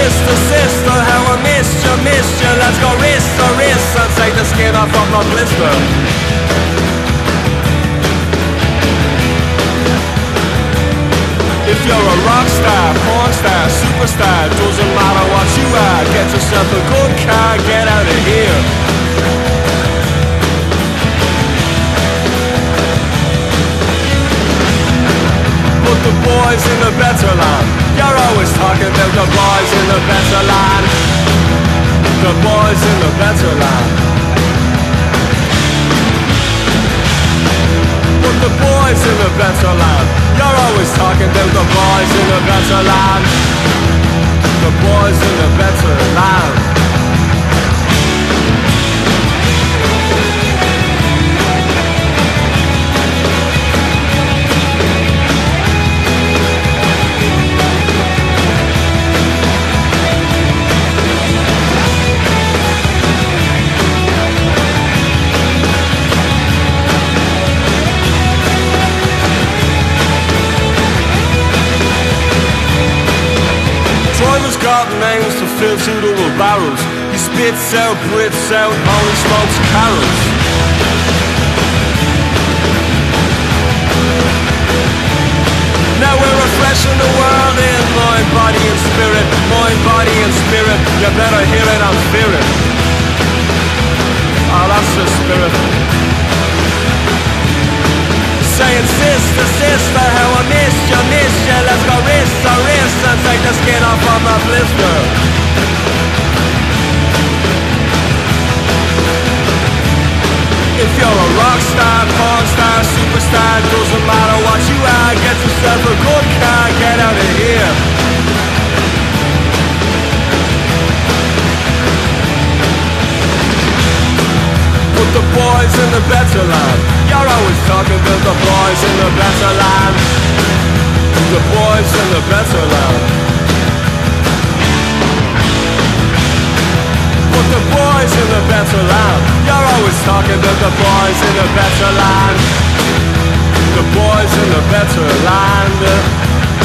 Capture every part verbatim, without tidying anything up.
sister, sister, how I missed you, missed you. Let's go wrist to wrist and take the skin off of my blister. If you're a rock star, porn star, superstar, doesn't matter what you are. Get yourself a good car, get out of here. Put the boys in the better land. You're always talking about the boys in the better land. The boys in the better land. Put the boys in the better land. You're always talking about the boys in the better land. The boys in the better land. Got names to fill two double barrels. He spits out, Brits out, only smokes carols. Now we're refreshing the world in mind, body and spirit. Mind, body and spirit. You better hear it and fear it. Oh, that's the spirit. Saying sister, sister, how I missed you, missed you. Let's go wrist to wrist and take the skin off of my blister. If you're a rock star, porn star, superstar, doesn't matter what you are. Get yourself a good car, get out of here. Put the boys in the better land. You're always talking about the boys in the better land. The boys in the better land. Put the boys in the better land. You're always talking about the boys in the better land. The boys in the better land.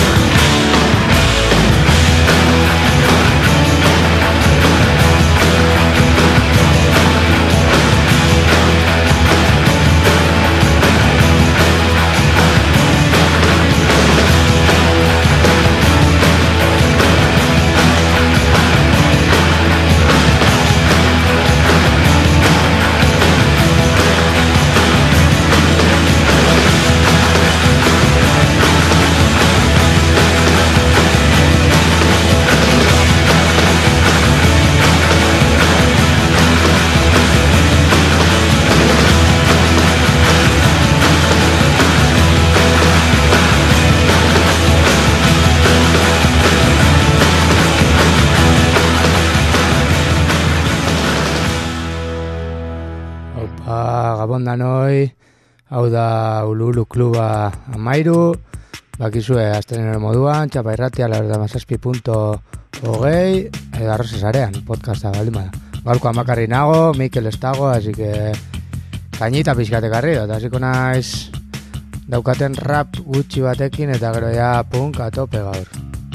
Gabondanoi, hau da Ululu Kluba amairu, bakizue aztenero moduan, txapa irratia laurda mazazpi punto hogei, edo arroza zarean, podcasta baldin bada. Gaurko amakarri nago, Mikel ez dago, así que kainita pixkate garri, eta hasiko naiz daukaten rap gutxi batekin, eta gero ja punk atope gaur.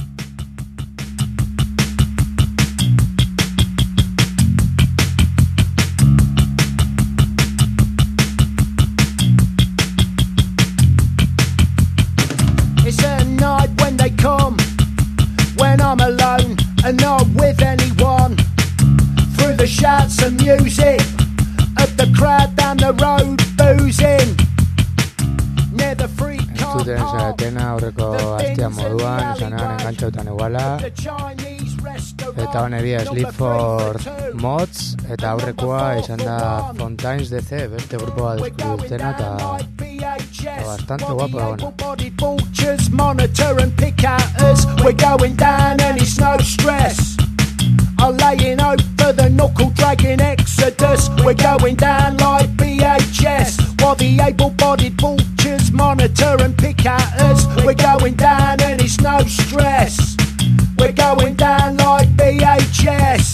I'm alone and not with anyone. Through the shouts and music of the crowd down the road boozing near the free car park. Entzuten zaretena aurreko astia moduan, esanean engantxautan iguala. Eta honeria Sleep for Mods, eta aurrekoa izan da Fontaines D C, beste grupoa deskubritzena, eta bastante guapo da bona. Monitor and pick outers, we're going down and it's no stress. I'm laying out for the knuckle dragging exodus. We're going down like B H S. While the able-bodied vultures monitor and pick outers, we're going down and it's no stress. We're going down like B H S.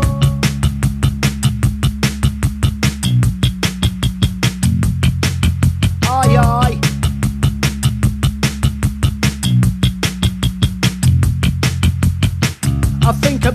Aye aye. I think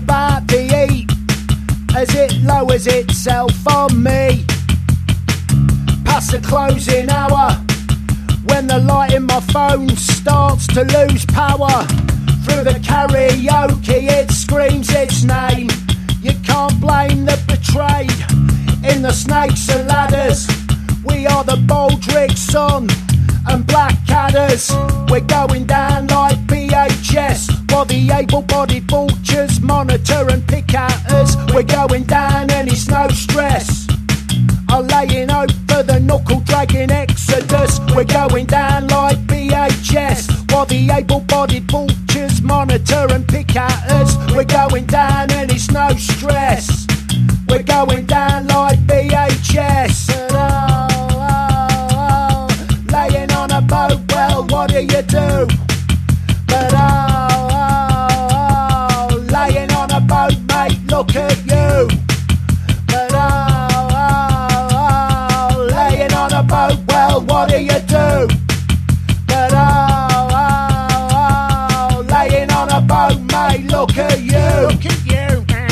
as it lowers itself on me. Past the closing hour, when the light in my phone starts to lose power. Through the karaoke it screams its name. You can't blame the betrayed in the snakes and ladders. We are the Baldrick Sun and Blackadders. We're going down like P H S, while the able-bodied vultures monitor and pick at us. We're going down and it's no stress. I'm laying out for the knuckle-dragging exodus. We're going down like B H S, while the able-bodied vultures monitor and pick at us. We're going down and it's no stress. We're going down like B H S. But oh, oh, oh, laying on a boat, well, what do you do? But oh, oh, oh, laying on a boat, mate, look at you. But oh, oh, oh, laying on a boat, well, what do you do? But oh, oh, oh, laying on a boat, mate, look at you. Look at you.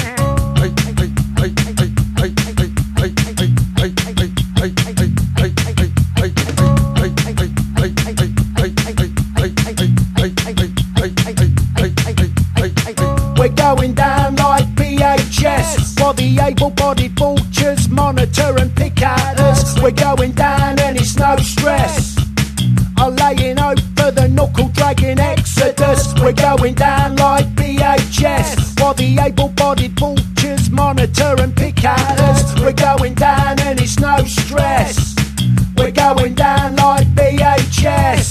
We're going down like P H S, while the able-bodied vultures monitor and pick at us. We're going down and it's no stress. I'm laying out for the knuckle-dragging exodus. We're going down like P H S, while the able-bodied vultures monitor and pick at us. We're going down and it's no stress. We're going down like B H S.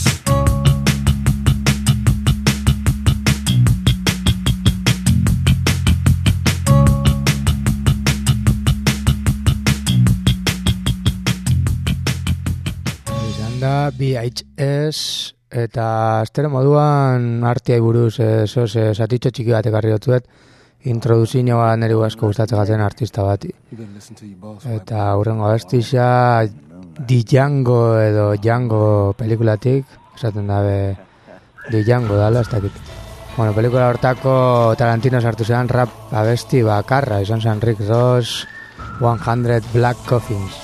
Da B H S eta astero moduan artiai buruz esos satitxo txiki bat ekarri dutzuet introduzio bat nire asko gustatzen gaten artista bati eta hurrengo abestixa Django edo Django pelikulatik esaten dabe Django dala ez dakit. Bueno, pelikula hortako Tarantino sartu zean rap abesti bakarra izan zen Rick Ross one hundred Black Coffins.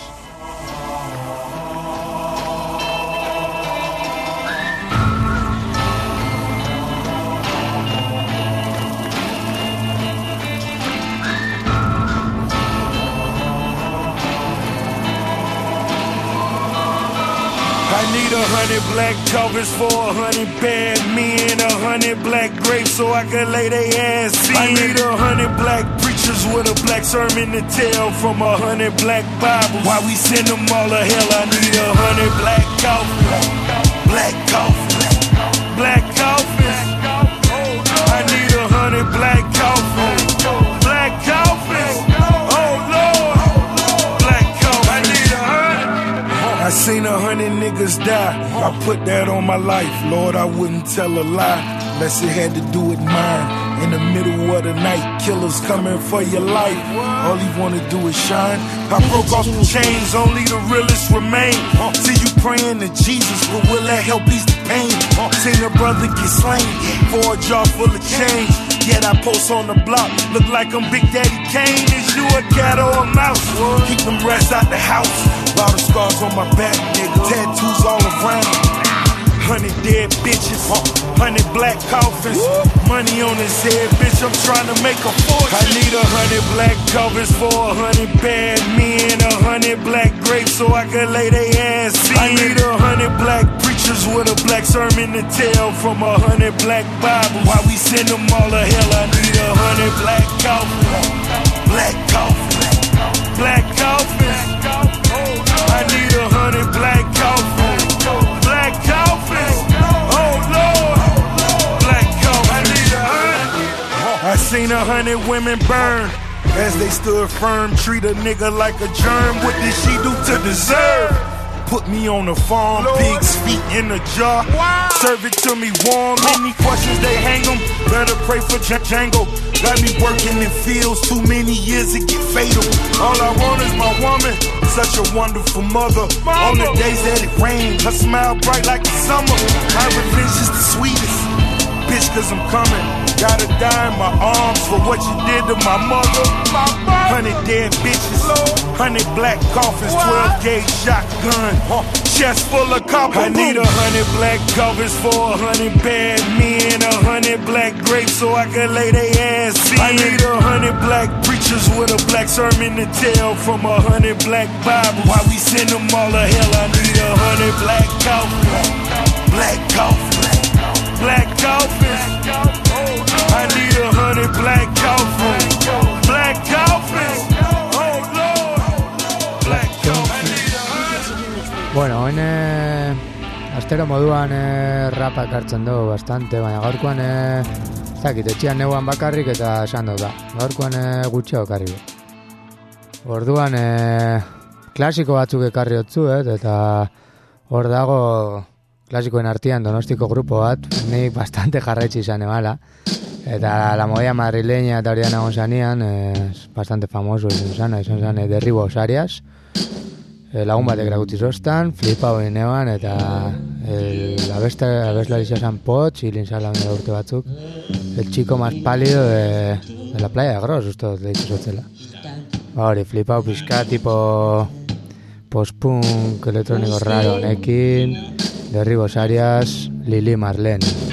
A hundred black coffins for a hundred bad men, a hundred black grapes so I can lay they ass in. I need a hundred black preachers with a black sermon to tell from a hundred black Bibles. Why we send them all to hell? I need a hundred black coffins, black coffins, black coffins. I need a hundred black coffins, black coffins. Oh Lord, black coffins. I need a hundred. I seen a hundred niggas die. I put that on my life. Lord, I wouldn't tell a lie unless it had to do with mine. In the middle of the night, killers coming for your life. All he wanna do is shine. I broke off the chains, only the realest remain. See you praying to Jesus, but will that help ease the pain? Seen a brother get slain for a jar full of change. Yet I post on the block, look like I'm Big Daddy Kane. Is you a cat or a mouse? Keep them rats out the house. Lot of scars on my back, nigga. Tattoos all around. Hundred dead bitches, hundred black coffins. Money on his head, bitch, I'm trying to make a fortune. I need a hundred black coffins for a hundred bad men, a hundred black grapes so I can lay they ass in. I need a hundred black preachers with a black sermon to tell from a hundred black Bibles. Why we send them all to hell? I need a hundred black coffins, black coffins, black coffins. I need a hundred black coffins, black coffins. Oh Lord, black coffins. I need a hundred. I seen a hundred women burn as they stood firm. Treat a nigga like a germ. What did she do to deserve? Put me on the farm, pig's feet in a jar. Serve it to me warm. Any questions they hang them. Better pray for Django. Got me working in fields, too many years it get fatal. All I want is my woman, such a wonderful mother. Mama. On the days that it rained, her smile bright like the summer. My revenge is the sweetest. Bitch, cause I'm coming. Gotta die in my arms for what you did to my mother. Hundred dead bitches, hundred black coffins, twelve gauge shotgun, chest full of copper. I need a hundred black covers for a hundred bad men, a hundred black grapes so I can lay they ass in. I need a hundred black preachers with a black sermon to tell from a hundred black Bibles. Why we send them all to hell? I need a hundred black coffins, black coffins, black coffins. I need a hundred black coffins, black coffins. Oh Lord, black coffins. Bueno, hoen eh, astero moduan eh, rapa ekartzen dugu bastante, baina gaurkoan eh, ez dakit, etxian neuan bakarrik eta esan dut da. Gaurkoan eh, gutxeo ekarri. Orduan eh, klasiko batzuk ekarri otzuet, eta hor dago klasikoen artean Donostiko grupo bat, nik bastante jarraitzi izan ebala. Eta la movida madrileña eta hori nagon zanean, es bastante famoso izan zan, izan zan, eh, Derribos Arias. Eh, lagun batek erakutsi zostan, flipau inean, eta el abeslari zan Potts, hilin zalan dela urte batzuk, el chico más pálido de, de la playa de Gros, uste dut lehitu zotzela. Hori, flipau pizka, tipo post-punk, elektroniko raro honekin, Derribos Arias, Lili Marlene.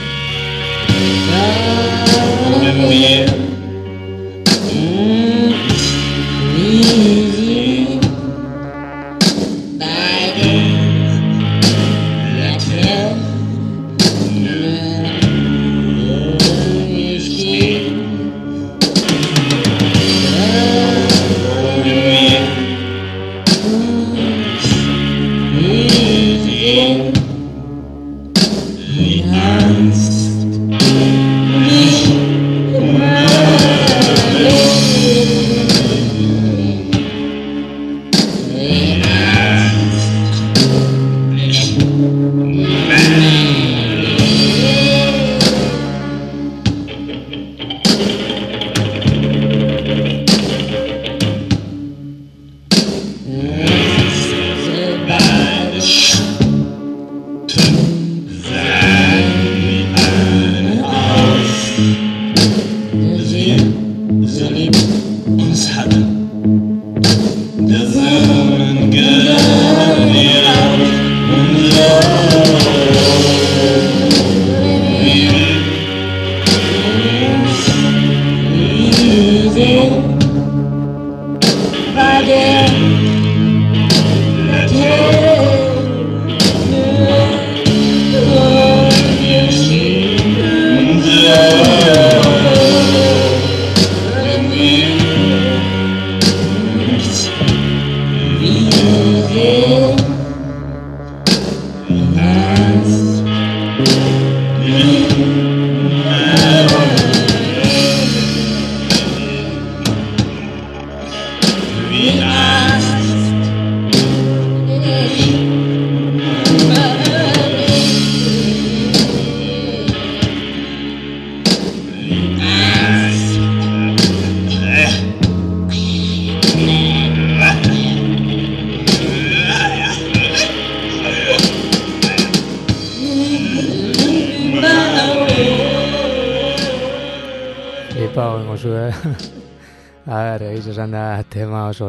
A ver, egiz esan da tema oso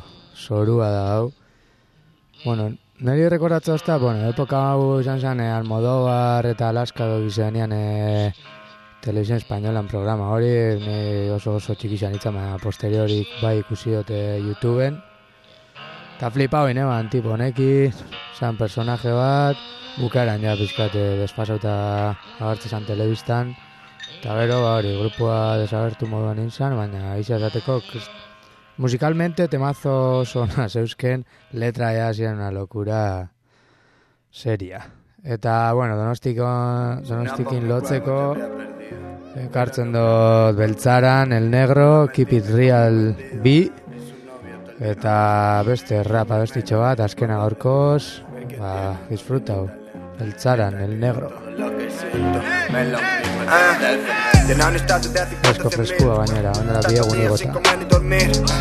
zorua da hau. Bueno, niri rekordatza ozta, bueno, epoka hau izan zen eh, Almodóvar eta Alaska dobi zenean eh, Televisión Españolan programa hori, ni oso oso txiki izan itzan, baina posteriorik bai ikusi dute YouTubeen. Eta flipau ineban, tipo honeki, zan personaje bat, bukaeran ja pizkate desfasauta agartze zan telebistan. Eta gero, hori, grupua desagertu moduan inzan, baina izan zateko, musicalmente temazo zona zeuzken, letra ya ziren una locura seria. Eta, bueno, donostiko, donostikin lotzeko, ekartzen dut Beltzaran, El Negro, Keep It Real B, eta beste rapa bestitxo bat, azkena gaurkoz, ba, disfrutau, Beltzaran, El Negro. Fresco, freskua gainera, ondela biegun igota.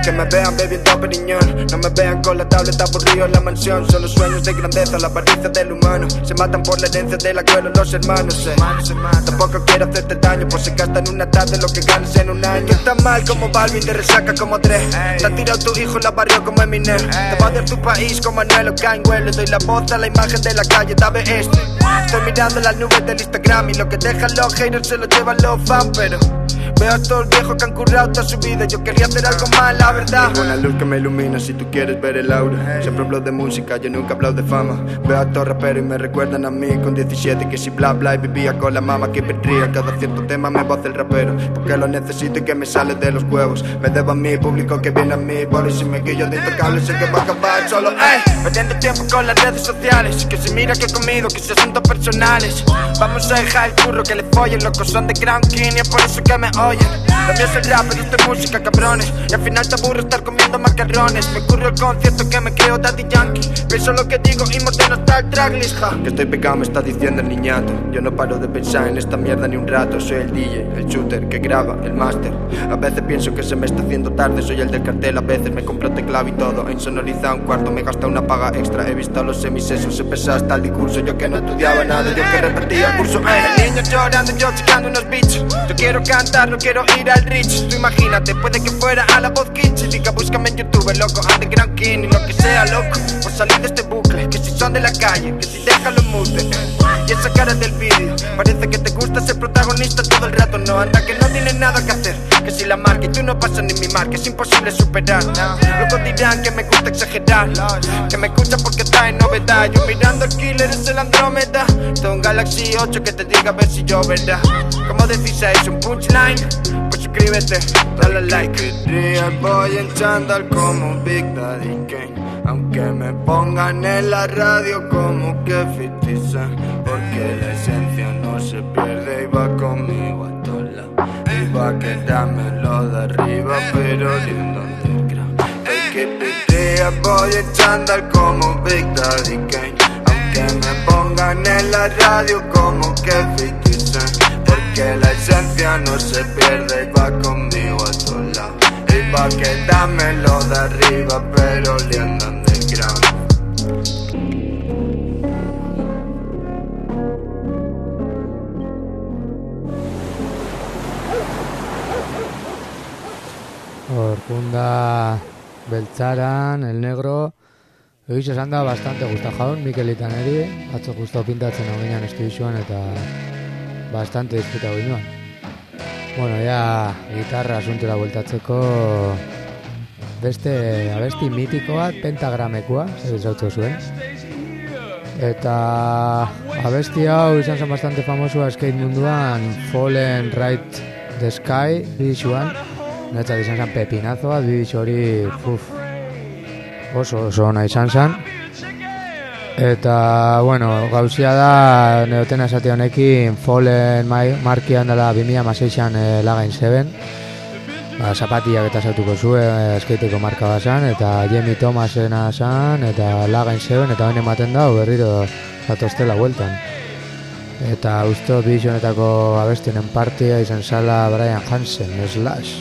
Que me vean bebiendo periñón, no me vean con la tableta aburrido en la mansión. Son los sueños de grandeza, la avaricia del humano. Se matan por la herencia del abuelo los hermanos, eh. Tampoco quiero hacerte daño, pues se gasta en una tarde lo que ganas en un año. Tú estás mal como Balvin, te resaca como Dre. Te ha tirado tu hijo en la barrio como Eminem. Te va a odiar tu país como Manuel o Kanye. Le doy la voz a la imagen de la calle, dame esto. Estoy mirando las nubes del Instagram y lo que dejan los haters se lo llevan los fans, pero veo a todos los viejos que han currado toda su vida. Yo quería hacer algo más, la verdad. Tengo una luz que me ilumina si tú quieres ver el aura. Siempre hablo de música, yo nunca hablo de fama. Veo a todos raperos y me recuerdan a mí con diecisiete, que si bla bla y vivía con la mama que perdría. Cada cierto tema me voz el rapero, porque lo necesito y que me sale de los huevos. Me debo a mi público que viene a mí, por si me quillo de intocable sé que va a acabar solo. Ey, perdiendo tiempo con las redes sociales, que si mira que he comido, que si asuntos personales. Vamos a dejar el curro, que le follen, locos son de Ground King y es por eso que me oyen. Lo mío es el rap, pero esto es música, cabrones. Y al final te aburro estar comiendo macarrones. Me ocurrió el concierto que me creo Daddy Yankee. Pienso lo que digo y modelo está el tracklist, ja. Que estoy pegado me está diciendo el niñato. Yo no paro de pensar en esta mierda ni un rato. Soy el D J, el shooter, que graba, el máster. A veces pienso que se me está haciendo tarde. Soy el del cartel, a veces me compro teclado y todo. En sonorizar un cuarto me gasta una paga extra. He visto a los semisesos, se pesa hasta el discurso. Yo que no estudiaba nada, yo que repetía el curso. Ey, el niño llorando, yo checando unos beats. Yo quiero cantar, no quiero ir al Rich. Tú imagínate, puede que fuera a la voz Kids y diga búscame en YouTube, loco, Underground King y lo que sea, loco. Por salir de este bucle, que si son de la calle, que si déjalo mute. Y esa cara del vídeo, parece que te gusta ser protagonista todo el rato. No, anda que no tienes nada que hacer, que si la marca y tú no pasas ni mi marca, es imposible superar. Luego dirán que me gusta exagerar, que me escuchan porque está en novedad. Yo mirando el killer es el Andrómeda. Tengo un Galaxy ocho que te diga a ver si yo, ¿verdad? Como decís, es un punchline. Pues suscríbete, dale like. Día voy en chándal como Big Daddy Kane, aunque me pongan en la radio como que fifty Cent, porque la esencia no se pierde y va conmigo a todos lados. Y va a quedármelo de arriba, pero lindo underground. Día voy en chándal como Big Daddy Kane, aunque me pongan en la radio como que fifty Cent, porque la esencia no se pierde y va conmigo a todos lados. Y va a quedármelo de arriba, pero lindo underground. Orkunda Beltzaran, el negro. Egiz esan da bastante gusta jaun, Mikel Itaneri. Atzo justo pintatzen hau ginean estudizioan eta bastante disfruta ginean. Bueno, ya gitarra asuntora bueltatzeko beste abesti mitiko bat, Pentagramekoa, zer zautzen zuen. Eta abesti hau izan zen bastante famosua skate munduan, Fallen Right the Sky, bidixuan. Netzat izan zen pepinazo bat, bidixo hori, uf, oso oso ona izan zen. Eta, bueno, gauzia da, neotena esate honekin, Fallen markian dela bi mila hamaseian eh, Lagain Seven. Ba, zapatiak eta zautuko zuen, eh, skateeko marka bazan, eta Jamie Thomasena zan, eta Lagain Seven, eta honen ematen da, berriro zatoztela hueltan. Eta usto bidixonetako abestionen partia izan zala Brian Hansen, Slash.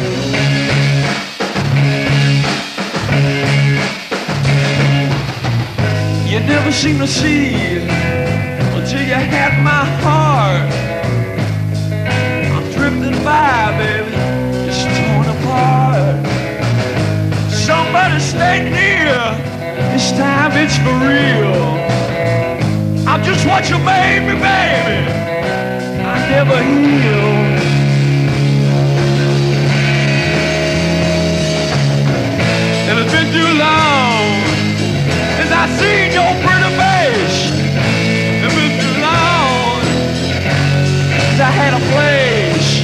You never seem to see until you had my heart. I'm drifting by, baby, just torn apart. Somebody stay near, this time it's for real. I'm just what you made me, baby. I never heal. And it's been too long since I seen your pretty face. It's been too long since I had a place.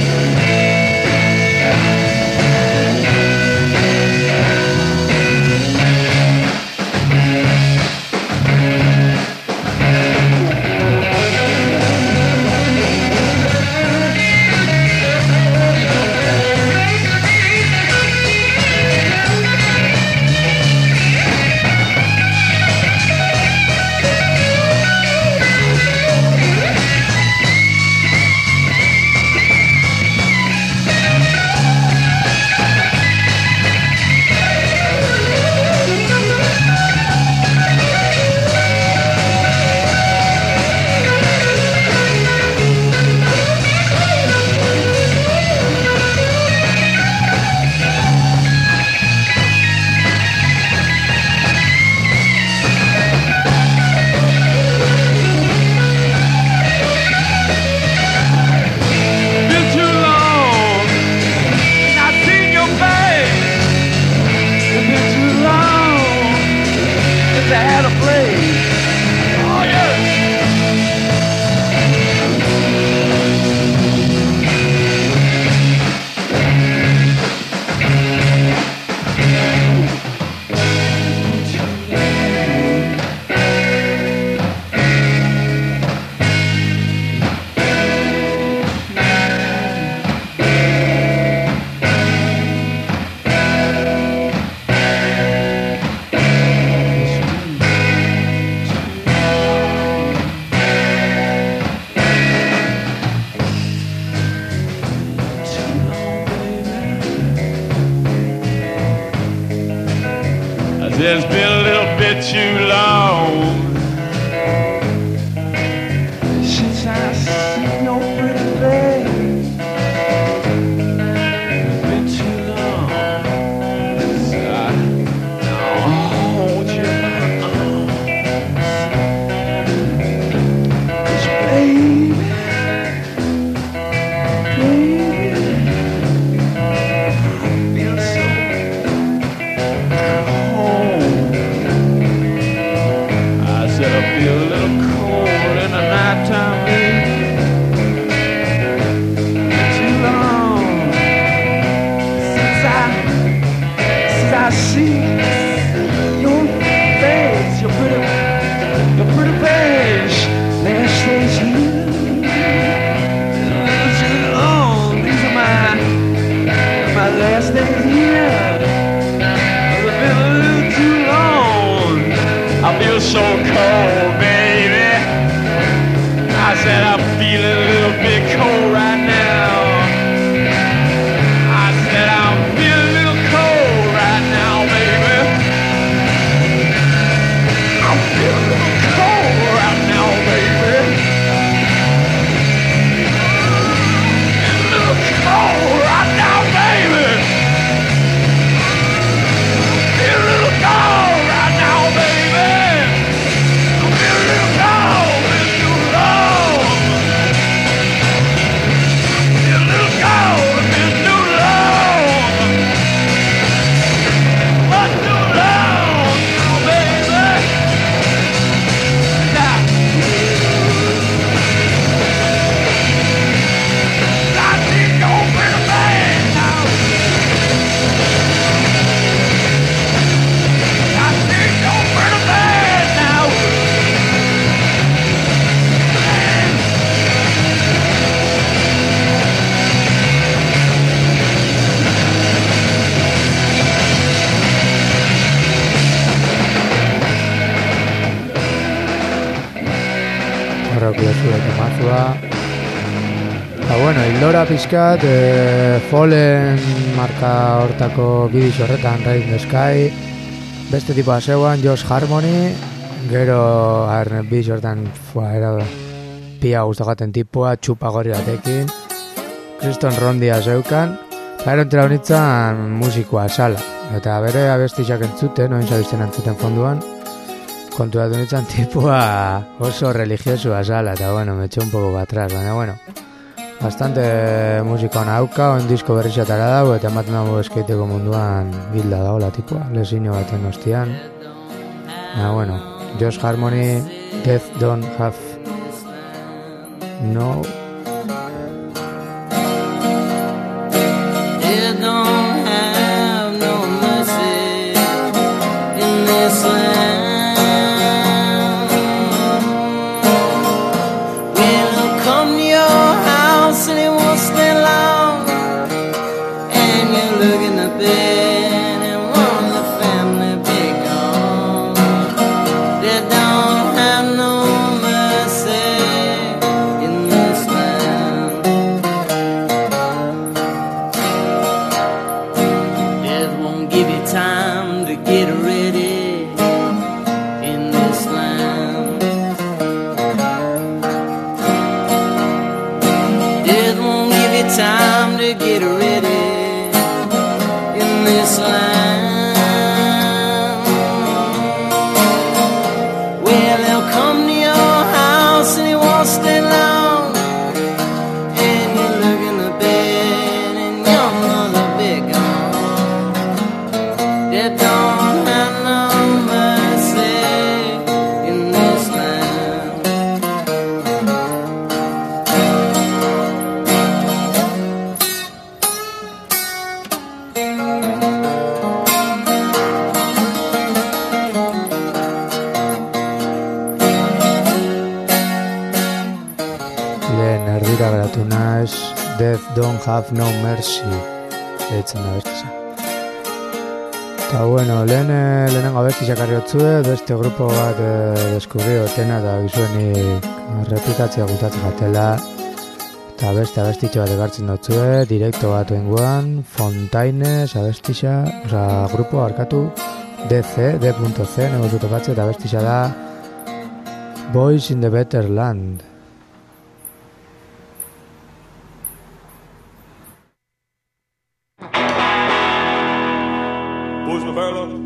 It's been a little bit too long since I seen your pretty face. It's been too long since I hold you in my arms. 'Cause baby, I see your face, your pretty, your pretty face. Last days here, too long. These are my, my last days here. It's been a little too long. I feel so cold, baby. I said I'm feeling a little bit cold right now. I said I'm feeling a little cold right now, baby. I'm feeling a little cold right now, baby. A little cold right now, baby. Feel a little cold right now, baby. I'm feeling a little cold. It's too long. Feel a little cold. It's been too long. But too long now, baby. Now, I think you're pretty bad now. I think you're pretty bad now. Horrek lezuek emazua. Ba, bueno, hildora pizkat, e, Fallen marka hortako bidiz horretan, Rain the Sky, beste tipoa zeuan, Josh Harmony, gero, arren bidiz horretan, fua, era, pia guztokaten tipua, txupa gorri batekin, Kriston Rondia zeukan, eta gero entera honitzen musikoa sala, eta bere abestixak entzuten, oin zabizten entzuten fonduan, konturatu nintzen tipua oso religiosua sala, eta bueno, me eché un poco para atrás, baina bueno, bastante musika hona hauka, oin disko berri zatara dago, eta ematen dago eskaiteko munduan bilda dagoela tipua, lesino baten ostian. Baina bueno, Josh Harmony, Death Don't Have No... Death don't have no mercy in this land. When he'll come to your house and he won't stay long, and you look in the bed and one of the family be gone. Death don't have no mercy in this land. Death won't give you time to get ready in this land. Death won't give you time to get ready in this land. Well, he'll come to your house and he won't stay long, and you look in the bed and your mother be gone. Death don't have no mercy in this land. Lehen erdira geratu naiz, Death Don't Have No Mercy, deitzen da bestisa. Eta bueno, lehen, eh, lehenengo abestisa karri otzue, beste grupo bat eh, deskubri otena, eta gizuenik repikatzea gustatzen jatela, eta beste abestitxo bat ekartzen dotzue, direkto bat oinguan, Fontaines abestisa, oza, grupo arkatu, D C, D.C, nego zutopatxe, eta bestixa da Boys in the Better Land. Boys in the Better Land.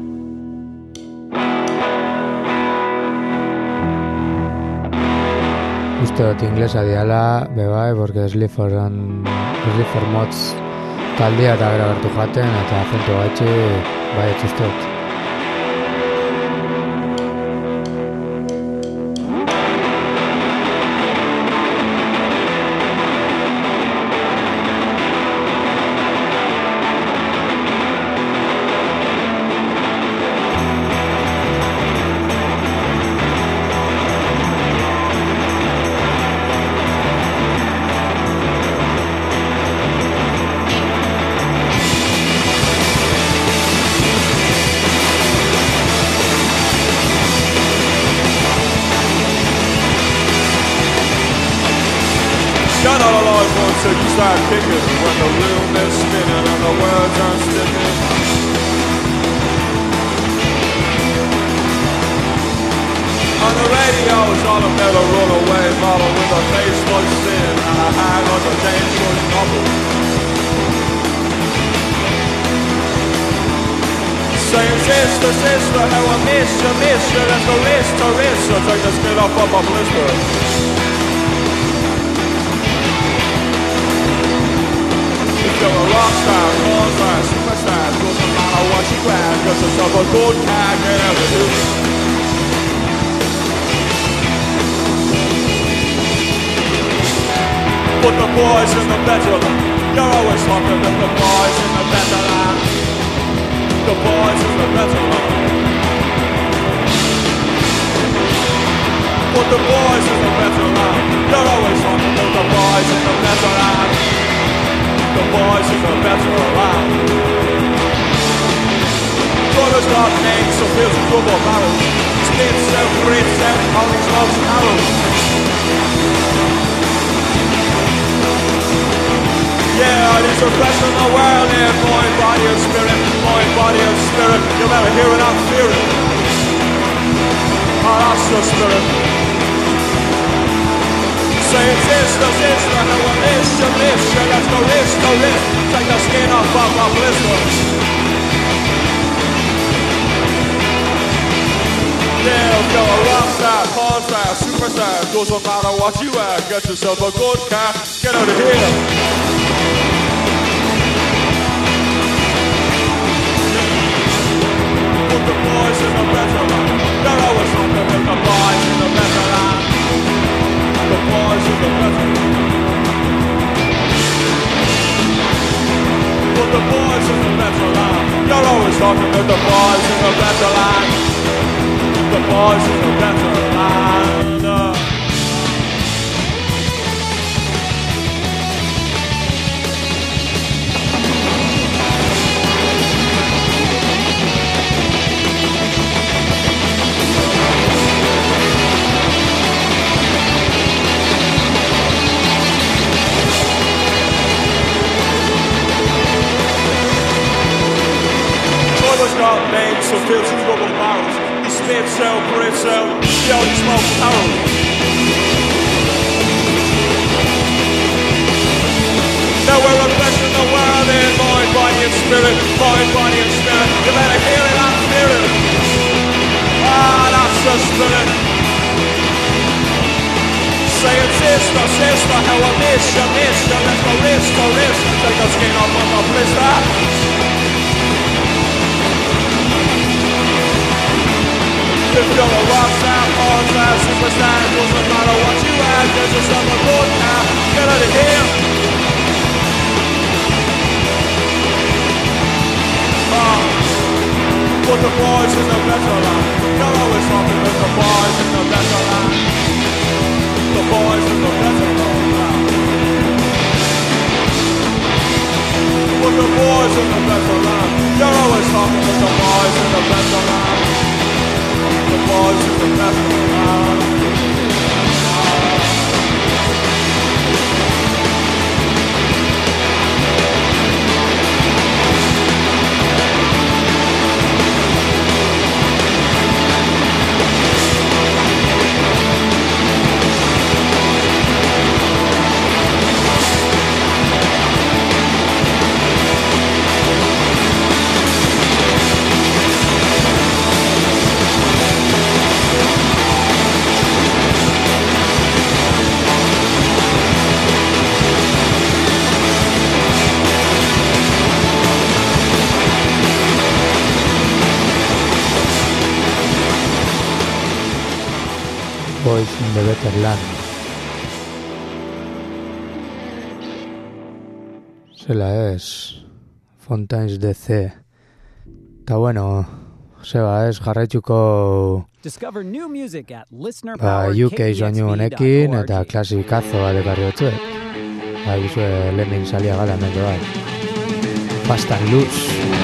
Uste dut inglesa diala, bebai, porque Sleaford Sleaford Mods taldea eta bera bertu jaten, eta azentu gaitxe, bai, etxuste dut. So you start kicking when the room is spinning and the words are sticking. On the radio's on a metal runaway model with a face like sin and a hang on the dangerous novel. Saying sister, sister, how I miss you, miss you. Let's go wrist to wrist, so take the skin off of my blister. You're a rock star, porn star, superstar. Doesn't matter what you grab, get yourself a good car, get out of here. Put the boys in the better land. You're always talking about the boys in the better land. The boys in the better land. Put the boys in the better land. You're always talking about the boys in the better land. The boys in the better land. Brothers got names, so feels a double barrel. Spits out, grits out, only smokes and arrows. Yeah, it is a rest in the world here, mind, body and spirit, mind, body and spirit. You better hear it and fear it. Oh, that's the spirit. Saying sister, sister, how I miss you, miss you. Let's go wrist to wrist, take the skin off of my blister. Yeah, if you're a rock star, porn star, superstar, doesn't matter what you are, get yourself a good car, get out of here. Put the boys in the better land. They're always talking about the boys in the better land. The boys in the better land. Put the boys in the better land. You're always talking about the boys in the better land. The boys in the better land. Uh. Got names, so feel two double barrels. He spits out, breathes out, he only smokes barrels. Now we're a best in the world in mind, body and spirit, mind, body and spirit. You better hear it and fear it. Ah, that's the spirit. Saying sister, sister, how I miss you, miss you. Let's go wrist to wrist, take the skin off of my blister. If you're a rock star, porn star, superstar, doesn't matter what you are, get yourself a good car, get out of here. Oh, put the boys in the better land. You're always talking about the boys in the better land. The boys in the better land. Put the boys in the better land. You're always talking about the boys in the better land. The boys in the better land. The Better Land. Zela ez, Fontaines D C. Eta bueno, zeba ez, jarraitzuko Discover new music at listener ba, powered U K soinu honekin eta klasikazo bat ekarri hotzuet. Ba, gizue lemin salia gala hemen bat. Fast and Loose.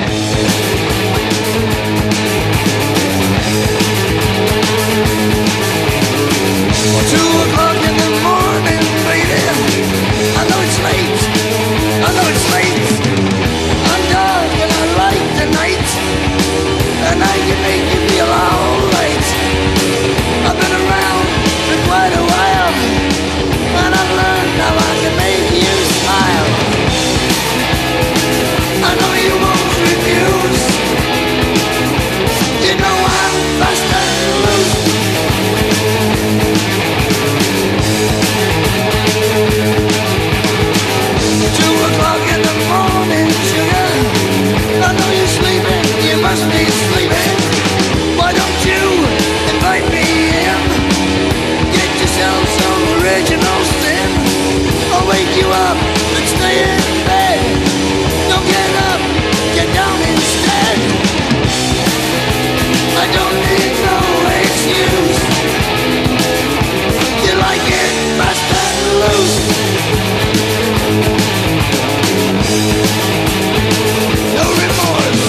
Two o'clock in the morning, baby. I know it's late. I know it's late. I'm dark and I like the night, and I can make you feel alright. I've been around for quite a while, and I've learned how I can make you smile. I know you won't refuse. You know I'm fast and loose. Two o'clock in the morning, sugar. I know you're sleeping, you must be sleeping. Why don't you invite me in? Get yourself some original sin. I'll wake you up and stay in bed. Don't get up, get down instead. I don't need no excuse. You like it fast and loose. No remorse.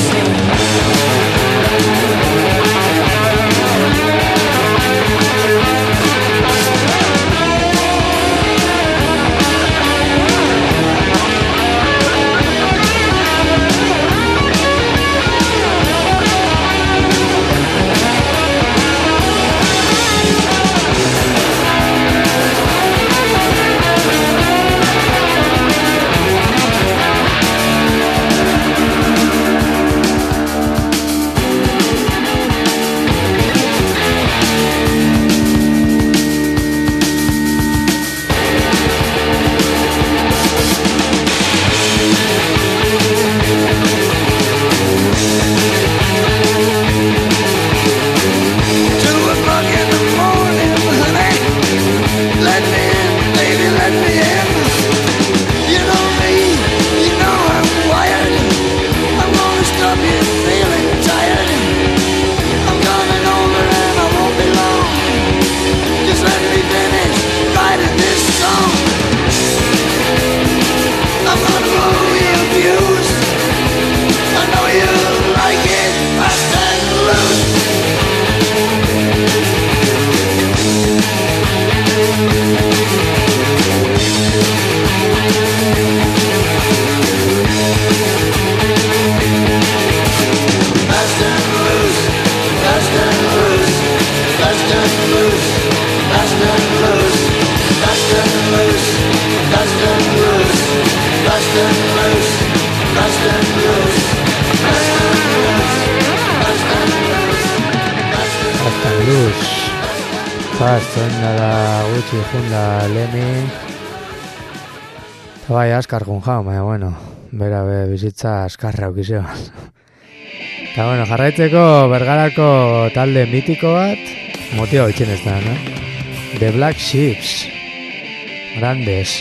Bai, askar jun jau, baina, bueno, bera be, bizitza askarra aukizeo. Eta, bueno, jarraitzeko Bergarako talde mitiko bat, motio itxen ez da, no? The Black Sheeps, grandes.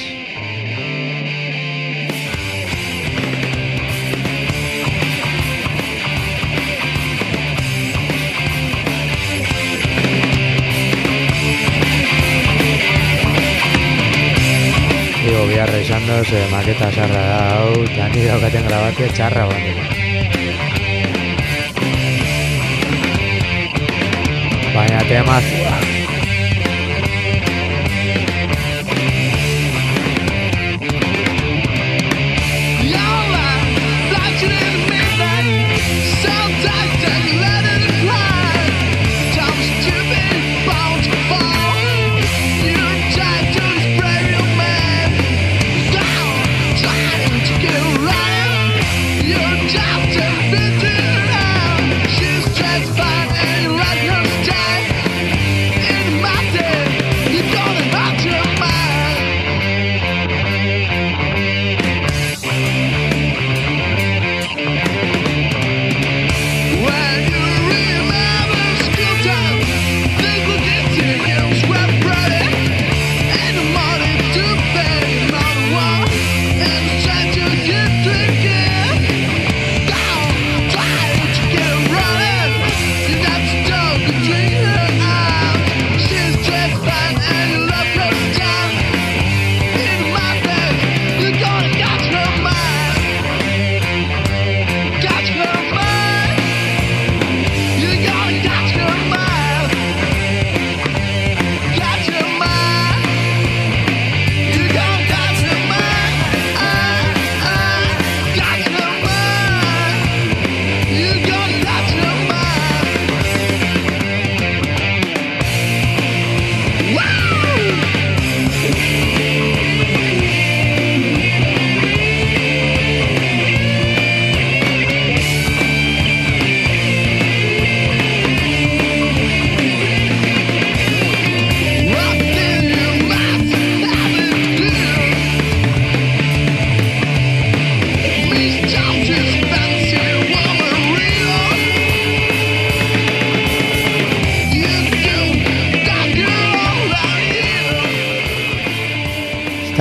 Digo, biharra izan doz, eh, maketa txarra da, hau, eta ni daukaten grabatia txarra baina. Baina temazua. She's transparent and right no style.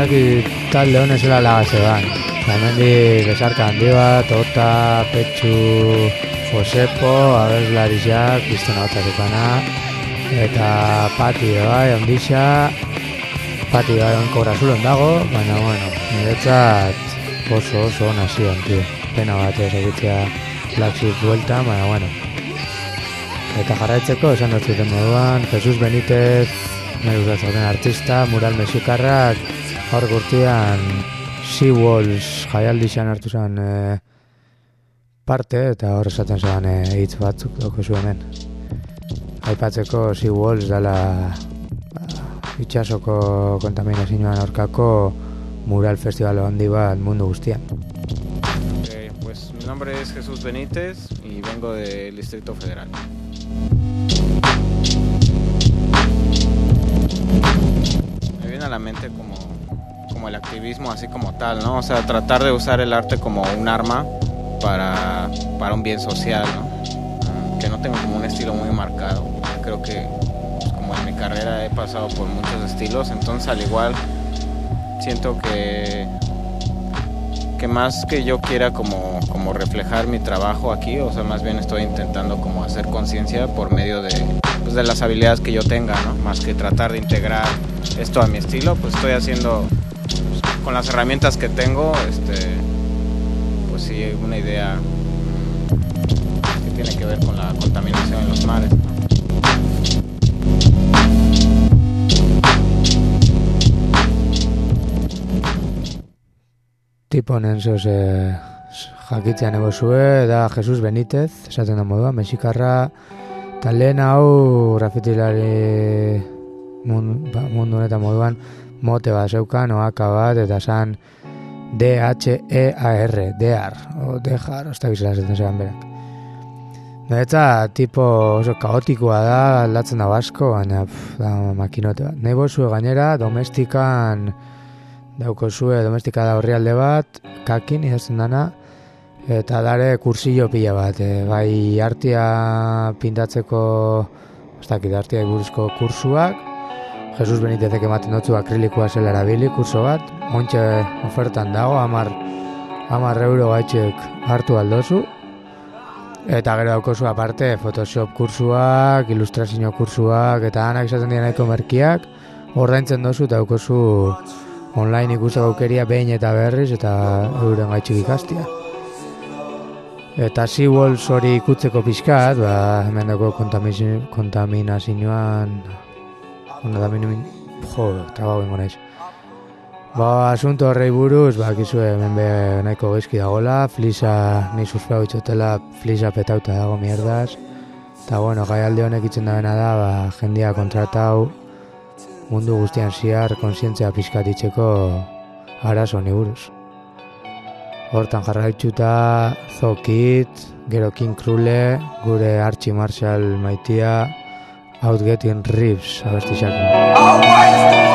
dakit talde honen zela lagazean. Hemendik besarka handi bat, Ota, Petxu, Josepo, abeslariak, Kristona Otzaketana, eta Pati bai, Ondixa, Pati bai onko grasulon dago, baina, bueno, niretzat oso oso ona zion, tio. Pena bat ez egitea Black Sheep bueltan, baina, bueno. Eta jarraitzeko, esan dut zuten moduan, Jesus Benitez, nahi gustatzen artista, mural mexikarrak, hor gurtian Seawalls jaialdixan hartu zen e, parte, eta hor esaten zen e, hitz batzuk doko zu hemen. Aipatzeko Seawalls dela ba, itxasoko kontaminazioan aurkako mural festival handi bat mundu guztian. Okay, pues mi nombre es Jesús Benítez y vengo del Distrito Federal. Me viene a la mente como, como el activismo así como tal, ¿no? O sea, tratar de usar el arte como un arma para, para un bien social, ¿no? Que no tengo como un estilo muy marcado. Creo que pues, como en mi carrera he pasado por muchos estilos, entonces al igual siento que, que más que yo quiera como, como reflejar mi trabajo aquí, o sea, más bien estoy intentando como hacer conciencia por medio de, pues, de las habilidades que yo tenga, ¿no? Más que tratar de integrar esto a mi estilo, pues estoy haciendo pues, con las herramientas que tengo, este, pues sí, una idea que tiene que ver con la contaminación en los mares, ¿no? Tipo honen zoz eh, jakitzean ego zue, da Jesus Benítez, esaten da modua, mexikarra, eta lehen hau grafitilari mundu, ba, mundu honetan moduan mote bat zeukan, oaka bat, eta zan D H E A R, Dear, o Dejar, ozta bizela zaten zeban berak. Eta tipo oso kaotikoa da, aldatzen da asko, baina pff, da makinote bat. Nahi bozue gainera, domestikan daukozue, domestika da horrialde bat, kakin idazten dana, eta dare kursillo pila bat, e, bai artia pintatzeko, ez dakit, artia buruzko kursuak, Jesus Benitezek ematen dutzu akrilikoa zela erabili, kurso bat, ontxe ofertan dago, amar, amar euro gaitxek hartu aldozu, eta gero daukozu aparte Photoshop kursuak, ilustrazio kursuak, eta anak izaten dira nahiko merkiak, ordaintzen dozu eta daukozu online ikusteko aukeria behin eta berriz eta euren gaitxik ikastia. Eta Seawalls hori ikutzeko pixkat, ba, hemen dago kontaminazioan, kontamin, jo, trabau ingo naiz. Ba, asunto horrei buruz, ba, kizue hemen be nahiko gezki dagoela, flisa, ni suspeu itxotela, flisa petauta dago mierdaz. Eta bueno, gaialde honek itzen da bena da, ba, jendia kontratau, mundu guztian ziar kontzientzia pizkatitzeko arazo honi buruz. Hortan jarraitzuta Zokit, gero King Krule, gure Archie Marshall maitia, Out Getting Ribs abestixak.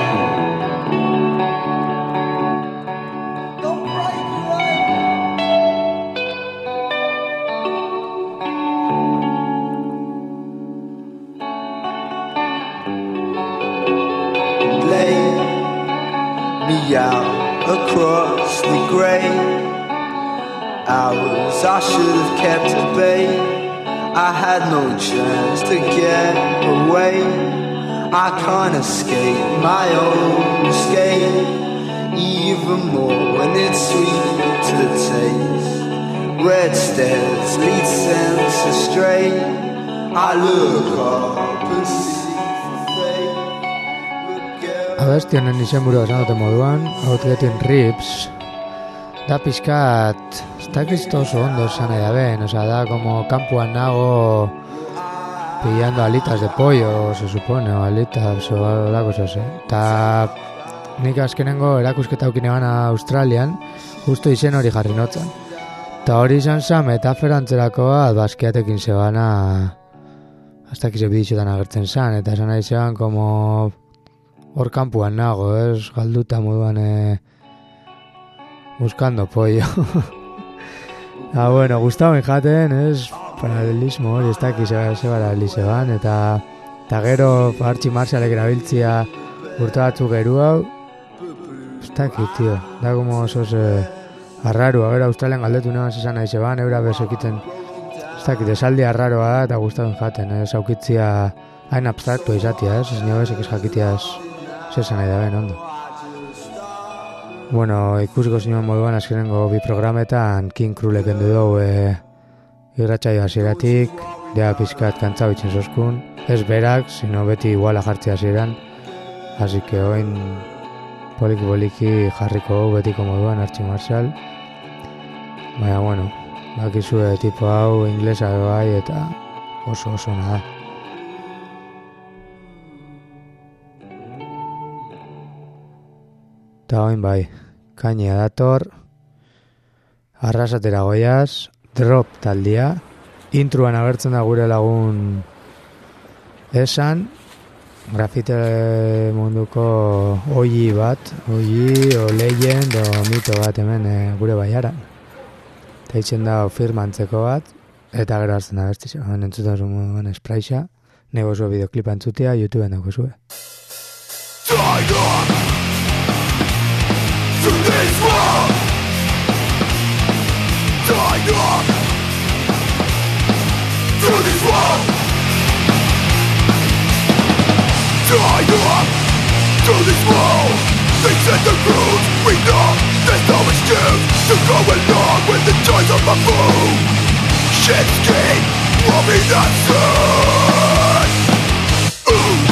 Out across the grey hours I should have kept at bay. I had no chance to get away. I can't escape my own escape, even more when it's sweet to the taste. Red stairs lead sense astray. I look up and see. Abesti honen izenburua esan dute moduan, Out Getting Ribs, da pixkat, ez dakizto oso ondo esan nahi da ben, oza, da como kampuan nago pillando alitas de pollo, se supone, o alitas, o algo zose. Ta nik azkenengo erakusketa aukin egan Australian, justo izen hori jarri notzan. Ta hori izan za metafora antzerako bat, baskiatekin zebana, hasta kize biditxotan agertzen zan, eta esan nahi zeban, como hor kampuan nago, ez, galduta moduan e, buscando pollo. Ah, bueno, gustauen jaten, ez, paralelismo hori, ez dakiz ze paralelize ban, eta, eta gero Archie Marshallek erabiltzia urte batzuk geru hau, dakit, tío. Da como osos eh, arraru. A ver, Australian galdetu nebaz esan nahi zeban, eura bezekiten. Ez dakit, esaldi arraroa da, eta guztatun jaten, ez aukitzia hain abstraktua izatia, ez? Ez nio bezek ez jakitiaz zesan nahi da ben, ondo. Bueno, ikusiko zinuan moduan azkenengo bi programetan King Krulek endu dugu e, irratsaio hasieratik, dea pizkat kantzau itzen zoskun, ez berak, sino beti iguala jartzea hasieran, así que oin poliki-poliki jarriko betiko moduan Archie Marshall. Baina, bueno, bakizue tipo hau inglesa bai eta oso oso nada. Eta oin bai, kainea dator, arrasatera goiaz, drop taldia, intruan agertzen da gure lagun esan, grafite munduko oji bat, oji o legend o mito bat hemen e, gure baiaran. Eta itzen da firmantzeko bat, eta gero hartzen da bertiz, hemen entzuten zuen espraixa, nego zuen bideoklipa entzutea, YouTubeen dago zuen. To this world, tied up to this world, tied up to this world. They set the rules, we know there's no excuse to go along with the choice of a fool. Shit skin will be that soon. Ooh.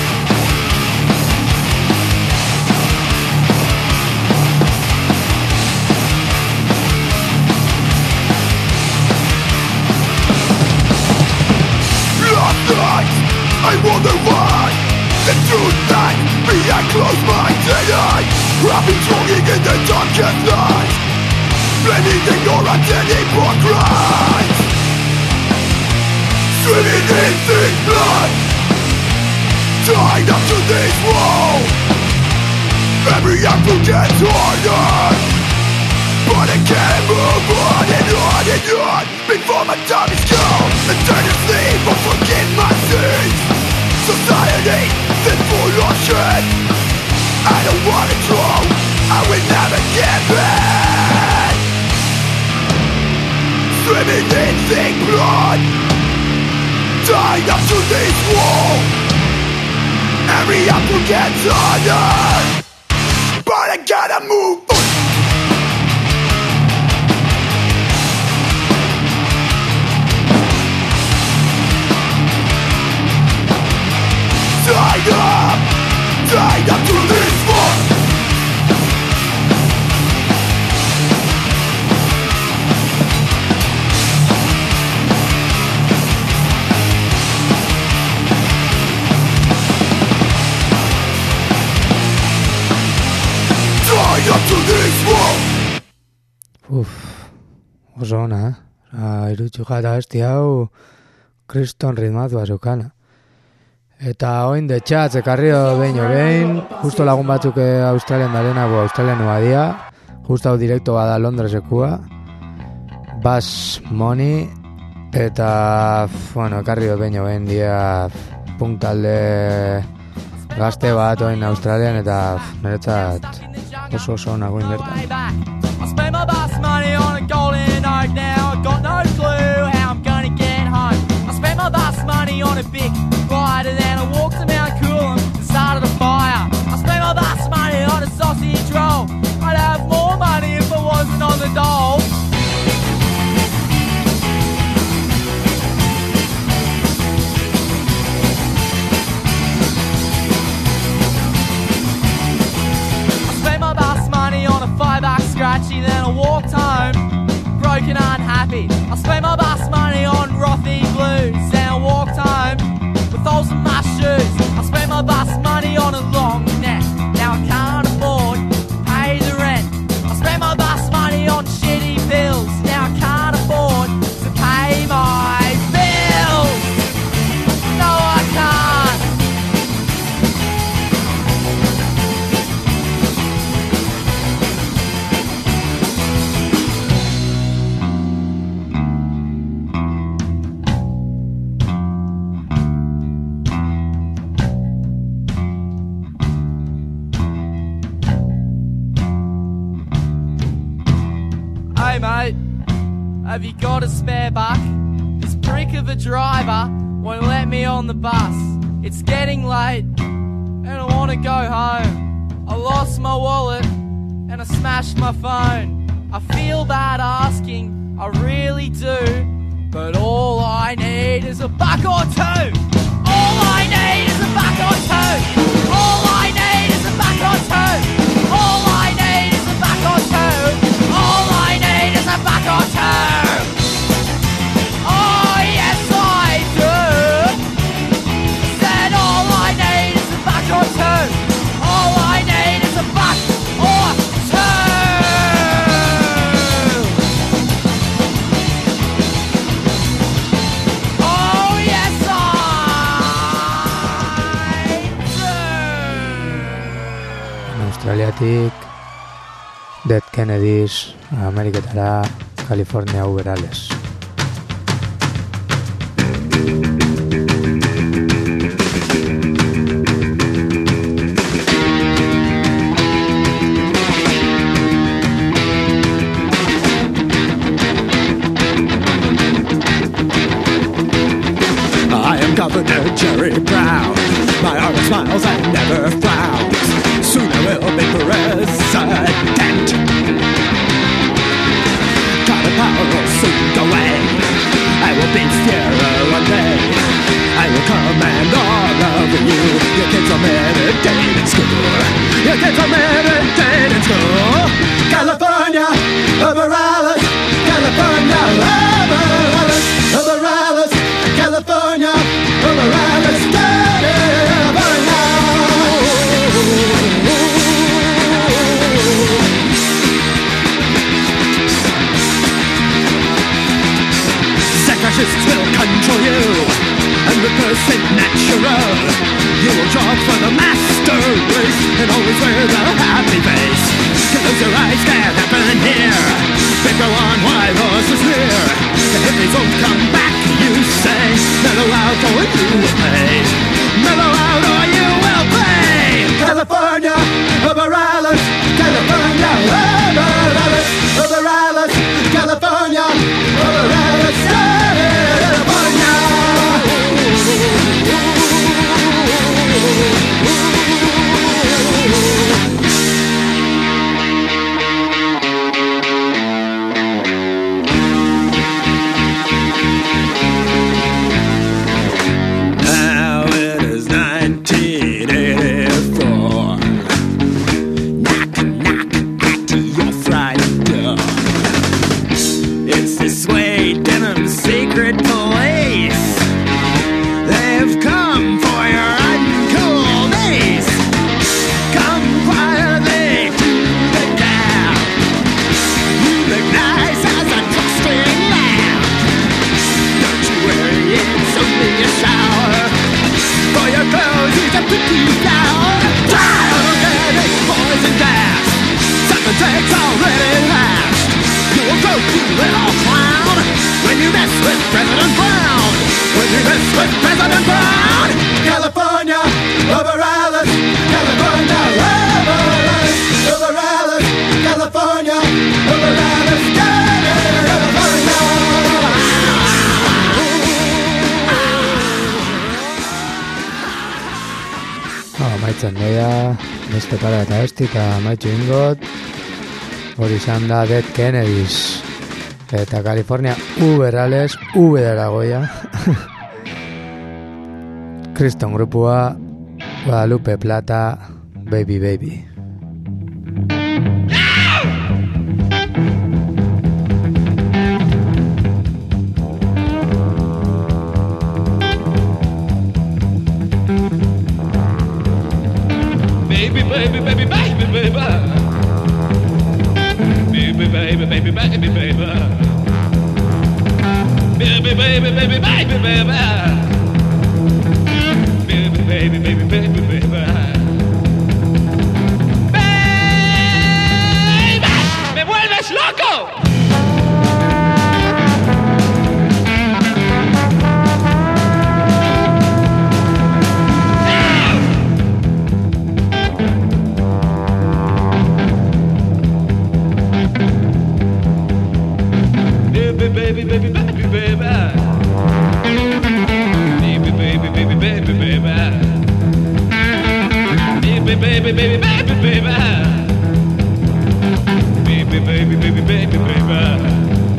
I wonder why the truth that me I close my eye. I've been talking in the darkest night, blending ignorance and hypocrisy, swimming in thick blood, tied up to this wall. Every apple gets harder, but I can't move on and on and on before my time is gone. Eternity won't forgive my sins. Society that's full of shit. I don't want it wrong, I will never give in. Swimming in thick blood, tied up to this wall. Every apple gets harder, but I gotta move on. Tied up, tied up to this one. Tied up to this one. Uf, oso ona, eh? Ah, irutxu jata besti hau kriston ritmatua zukana. Eta oin de txatz ekarrio behin behin, justo lagun batzuk Australian darena, bo Australian badia, justo hau direkto bada Londresekua, Bass Money, eta, bueno, ekarrio behin behin dia punk talde gazte bat oin Australian, eta niretzat oso oso nagoin bertan. I spent my Bass money on a golden oak now, I got no clue how I'm gonna get home. I spent my Bass money on a big ride and then I walked to Mount Coolum and started a fire. I spent my Bass money on a sausage roll. I'd have more money if I wasn't on the dole. I spent my Bass money on a five buck scratchy, then I walked home broken and unhappy. I spent my Bass money on Rothy blues, then I walked home with holes in my shoes. I spent my Bass money on a long neck, now I can't afford to pay the rent. I spent my Bass money on shitty bills, now I can't afford to pay my bills. No, I can't. Hey mate, have you got a spare buck? This prick of a driver won't let me on the bus. It's getting late and I wanna go home. I lost my wallet and I smashed my phone. I feel bad asking, I really do, but all I need is a buck or two. All I need is a buck or two. All I need is a buck or two. All I need is a buck or two. All I need is a buck or two. Oh yes I do. Said all I need is a buck or two. All I need is a buck or two. Oh yes I do. Australiatik Dead Kennedys, Ameriketara, California Uberales. I am Governor Jerry Brown. My arm smiles and never frowns. Soon I will be president. God of power will soon go away. I will be Sierra one day. I will command all of you. Your kids are meditating in school. Your kids are meditating in school. California, Morales. California, Morales. Morales. California, Morales. California. Fascists will control you and reverse it natural. You will draw for the master race and always wear the happy face. Close your eyes, can't happen here. They go on while horses near. The hippies won't come back, you say. Mellow out or you will pay. Mellow out or you will pay. California, Morales. California, Morales. Morales. California, Morales. Now it is nineteen eighty-four. Knock, knock at your front door. It's the Suede Denim Secret Police. They've come for your uncool days. Come quietly to the cab. You look nice as a dusting lamp. Don't you worry, it's only a shower. For your clothes, it's a pretty gown. Organic poison gas. Something takes already last. You'll go, you little clown, when you mess with President Brown. When you mess with President Brown. California, Morales. California, Morales. Morales. California, Morales. California. Oh, maitzen doia, beste para eta esti eta maitxu ingot. Hori izan da Dead Kennedys. Eta California Uberales, V daragoia. Kriston grupua, Guadalupe Plata, Baby Baby. Baby, baby, baby, baby, baby. Baby, baby, baby, baby, baby. Baby, baby, baby, baby, baby. Baby, baby, baby, baby, baby. Baby, me vuelves loco. baby, baby, baby, baby. Baby, baby, baby, baby, baby. Baby, baby, baby, baby, baby. Baby, baby, baby, baby, baby.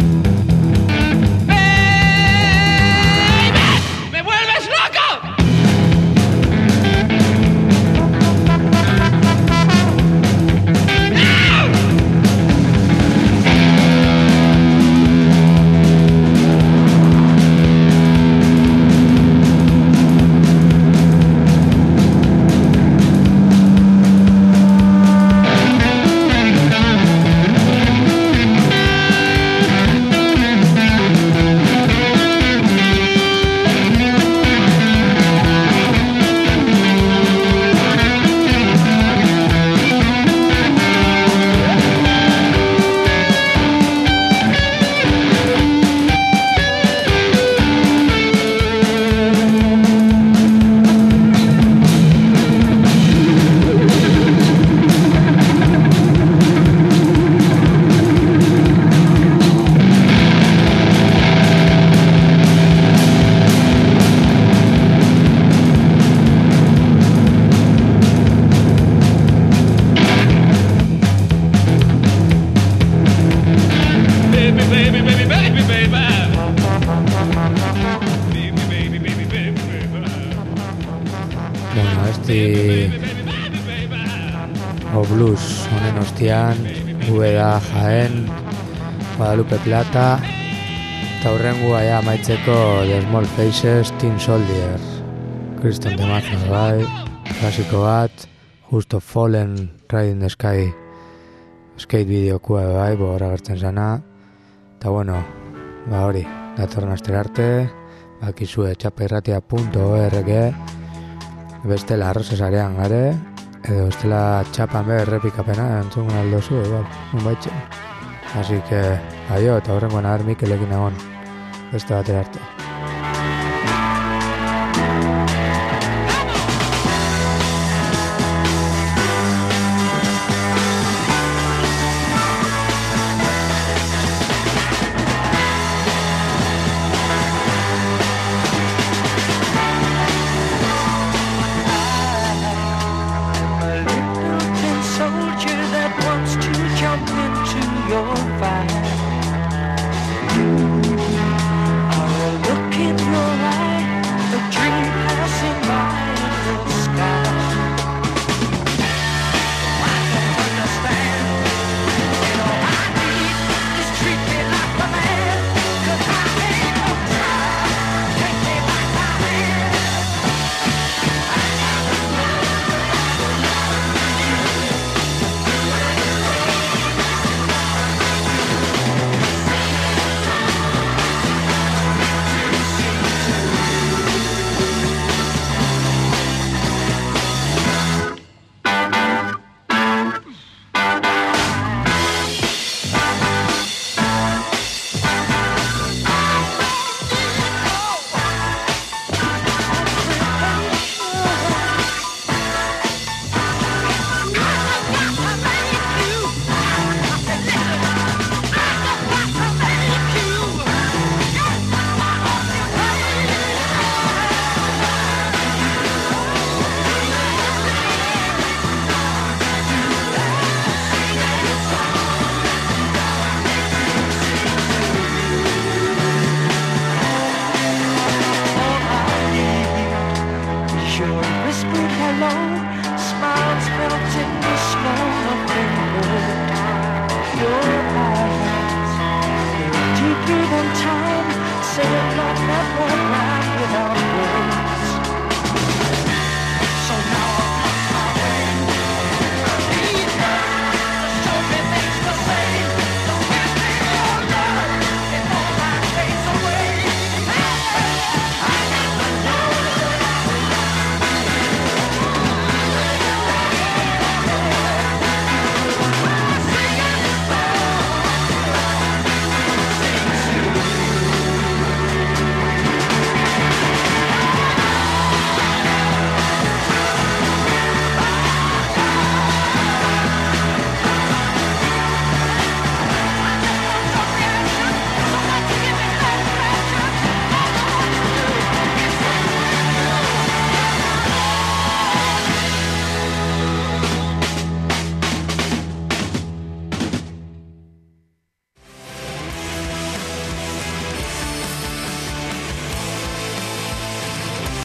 Ubeda Jaén, Guadalupe Plata, eta hurrengua ja amaitzeko The Small Faces, Tin Soldier, Kriston temazo bai, klasiko bat, Justo Fallen, Riding the Sky, skate bideokua bai, bogora gertzen zana, eta bueno, ba hori, datorren astera arte, bakizue txapairratia punto org, bestela arrozesarean gare, edo estela txapan be errepikapena entzungun aldozu, igual, un baitxe. Así que, aio, eta horrengoan aher Mikelekin egon, beste batera arte. Soldier that wants to jump into your fire.